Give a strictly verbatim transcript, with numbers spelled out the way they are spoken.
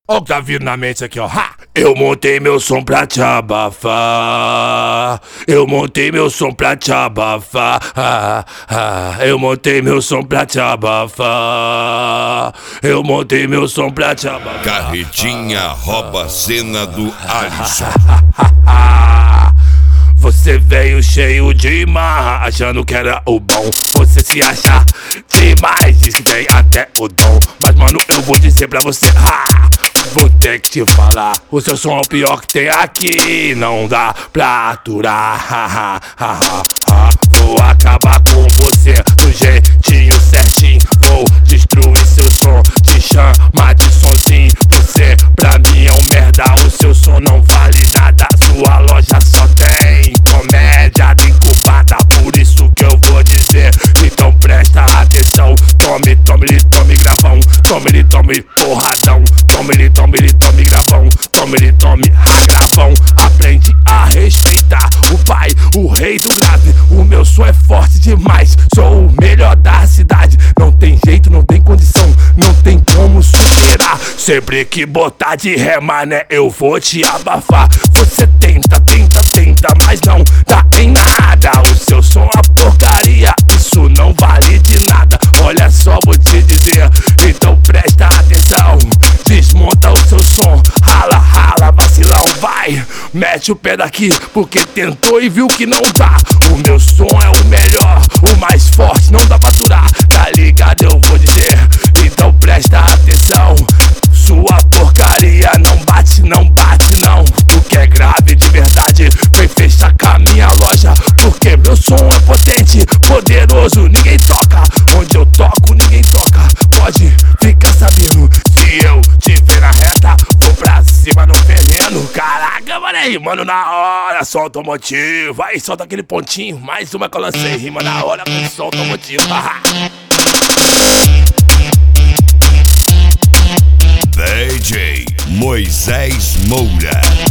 Ó o que tá vindo na mente aqui, ó. Ha! Eu montei meu som pra te abafar. Eu montei meu som pra te abafar. Ah, ah. Eu montei meu som pra te abafar. Eu montei meu som pra te abafar. Carretinha rouba a cena do Alisson. Você veio cheio de marra, achando que era o bom. Você se acha demais, diz que tem até o dom. Mas mano, eu vou dizer pra você, ah, vou ter que te falar, o seu som é o pior que tem aqui. Não dá pra aturar, ha, ha, ha, ha. Vou acabar com você do jeitinho certinho. Vou destruir seu som, te chama de sonzinho. Você pra mim é um merda, o seu som não vale nada. Sua loja só tem comédia incubada, por isso que eu vou dizer. Então presta atenção, tome, tome, tome gravão. Tome, tome porradão. Tome, tome, tome gravão. Tome, tome agravão. Aprende a respeitar o pai, o rei do grave. O meu som é forte demais, sou o melhor da cidade. Não tem jeito, não tem condição, não tem como superar. Sempre que botar de ré, mané, eu vou te abafar. Você tenta, tenta, tenta, mas não dá em nada. O seu som é porcaria, isso não vale de nada. Olha só, vou te dizer, então presta atenção. Desmonta o seu som, rala, rala, vacilão, vai. Mete o pé daqui, porque tentou e viu que não dá. O meu som é o melhor, o mais forte, não dá pra aturar. Tá ligado, eu vou dizer, então presta atenção. Sua porcaria não bate, não bate não. Tu que é grave de verdade, vem fechar com a minha loja. Porque meu som é potente, poderoso, ninguém toca. Onde eu toco, ninguém toca, pode ficar sabendo. Se eu te ver na reta, vou pra cima no veneno. Caraca, mano, é rimando na hora, som automotivo. Vai, solta aquele pontinho, mais uma que eu lancei. Rima na hora com som automotivo. D J Moisés Moura.